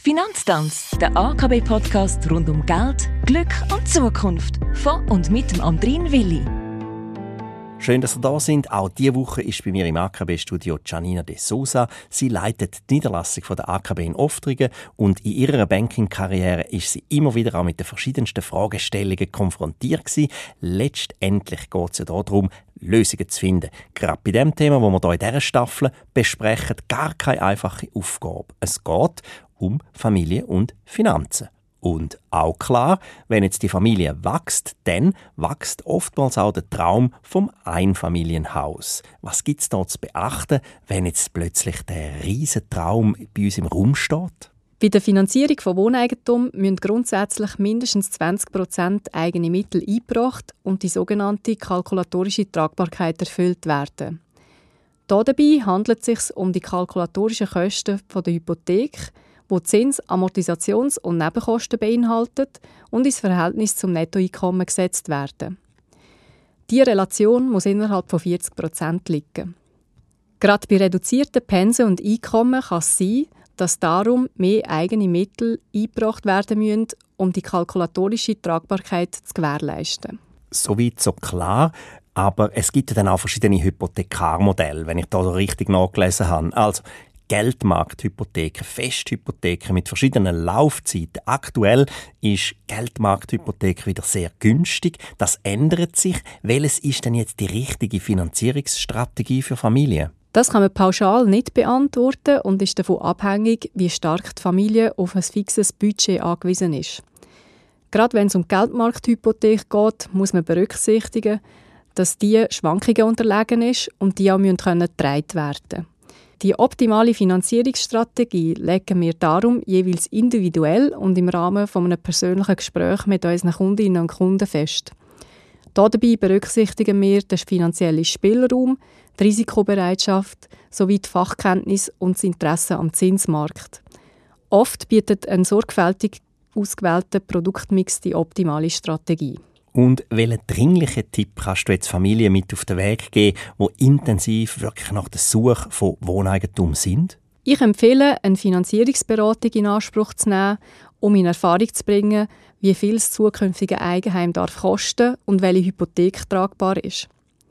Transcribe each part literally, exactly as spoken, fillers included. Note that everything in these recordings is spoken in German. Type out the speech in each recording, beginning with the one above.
Finanztanz, der A K B-Podcast rund um Geld, Glück und Zukunft. Von und mit dem Andrin Willi. Schön, dass ihr da sind. Auch diese Woche ist bei mir im A K B-Studio Giannina De Sousa. Sie leitet die Niederlassung der A K B in Oftringen und in ihrer Banking-Karriere ist sie immer wieder auch mit den verschiedensten Fragestellungen konfrontiert gewesen. Letztendlich geht es ja darum, Lösungen zu finden. Gerade bei dem Thema, das wir hier in dieser Staffel besprechen, gar keine einfache Aufgabe. Es geht um Familie und Finanzen. Und auch klar, wenn jetzt die Familie wächst, dann wächst oftmals auch der Traum vom Einfamilienhaus. Was gibt es da zu beachten, wenn jetzt plötzlich der riesen Traum bei uns im Raum steht? Bei der Finanzierung von Wohneigentum müssen grundsätzlich mindestens zwanzig Prozent eigene Mittel eingebracht und die sogenannte kalkulatorische Tragbarkeit erfüllt werden. Dabei handelt es sich um die kalkulatorischen Kosten der Hypothek, wo Zins-, Amortisations- und Nebenkosten beinhaltet und ins Verhältnis zum Nettoeinkommen gesetzt werden. Diese Relation muss innerhalb von vierzig Prozent liegen. Gerade bei reduzierten Pensen und Einkommen kann es sein, dass darum mehr eigene Mittel eingebracht werden müssen, um die kalkulatorische Tragbarkeit zu gewährleisten. Soweit so klar. Aber es gibt ja dann auch verschiedene Hypothekarmodelle, wenn ich da so richtig nachgelesen habe. Also Geldmarkthypotheken, Festhypotheken mit verschiedenen Laufzeiten. Aktuell ist Geldmarkthypothek wieder sehr günstig. Das ändert sich. Welches ist denn jetzt die richtige Finanzierungsstrategie für Familien? Das kann man pauschal nicht beantworten und ist davon abhängig, wie stark die Familie auf ein fixes Budget angewiesen ist. Gerade wenn es um Geldmarkthypothek geht, muss man berücksichtigen, dass die Schwankungen unterlegen ist und die auch getragen werden können. Die optimale Finanzierungsstrategie legen wir darum jeweils individuell und im Rahmen von einem persönlichen Gespräch mit unseren Kundinnen und Kunden fest. Dabei berücksichtigen wir den finanziellen Spielraum, die Risikobereitschaft sowie die Fachkenntnis und das Interesse am Zinsmarkt. Oft bietet ein sorgfältig ausgewählter Produktmix die optimale Strategie. Und welchen dringlichen Tipp kannst du jetzt Familien mit auf den Weg geben, die intensiv wirklich nach der Suche von Wohneigentum sind? Ich empfehle, eine Finanzierungsberatung in Anspruch zu nehmen, um in Erfahrung zu bringen, wie viel das zukünftige Eigenheim darf kosten und welche Hypothek tragbar ist.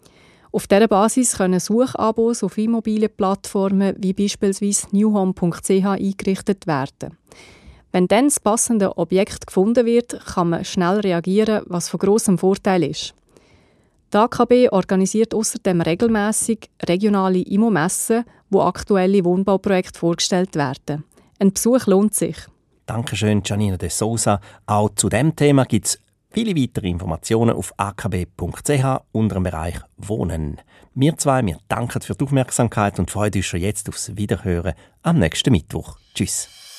Auf dieser Basis können Suchabos auf Immobilienplattformen wie beispielsweise newhome punkt c h eingerichtet werden. Wenn dann das passende Objekt gefunden wird, kann man schnell reagieren, was von grossem Vorteil ist. Die A K B organisiert außerdem regelmässig regionale Immo-Messen, wo aktuelle Wohnbauprojekte vorgestellt werden. Ein Besuch lohnt sich. Dankeschön, Giannina De Sousa. Auch zu diesem Thema gibt es viele weitere Informationen auf a k b punkt c h unter dem Bereich Wohnen. Wir zwei, wir danken für die Aufmerksamkeit und freuen uns schon jetzt aufs Wiederhören am nächsten Mittwoch. Tschüss.